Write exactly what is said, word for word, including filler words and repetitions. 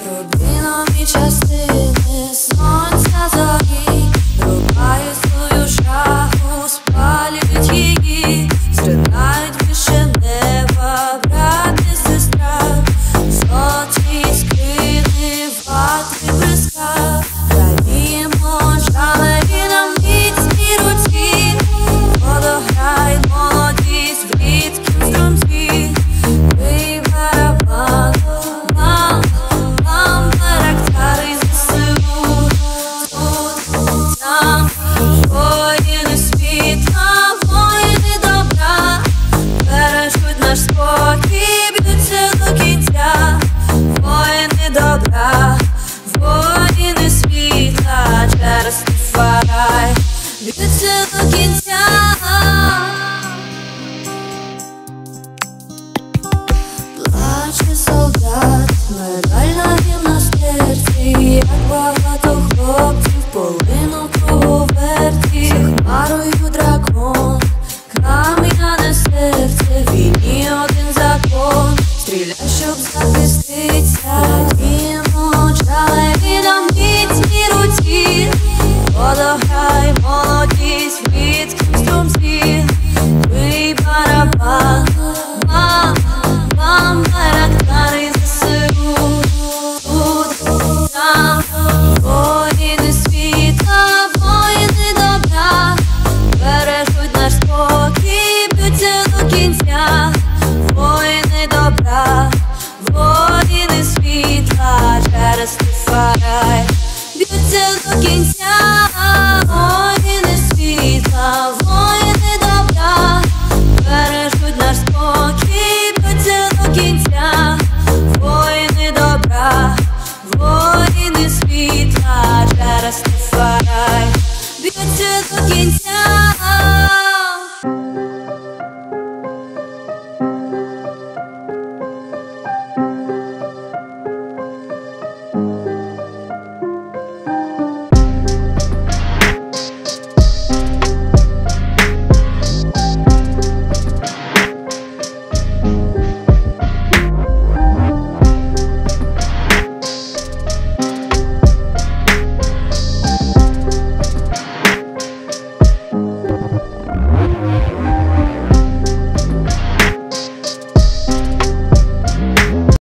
Рубінові частини сонця зорі рубають свою шаху, спалюють її, зринають вище неба, брат і сестра, золоті скрини, ватри блиска, радіємо жалеві нам міцній руці, водограй молодість в рідкім струмці, бий барабану, мам, мам, характери ЗСУ, тут, там, воїни світла, воїни добра, бережуть наш спокій, б'ються до кінця, воїни добра, воїни світла, через Растафарай, б'ються до кінця. Плаче солдат, медаль на рівна серці, як багато хлопців полинув круговерті, хмарою